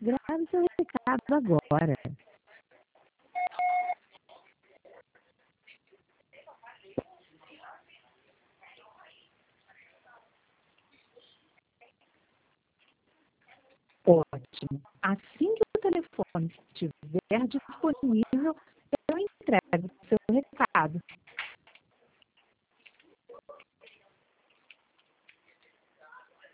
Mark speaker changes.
Speaker 1: Grave seu recado agora. Ótimo. Assim que o telefone estiver disponível, eu entrego o seu recado.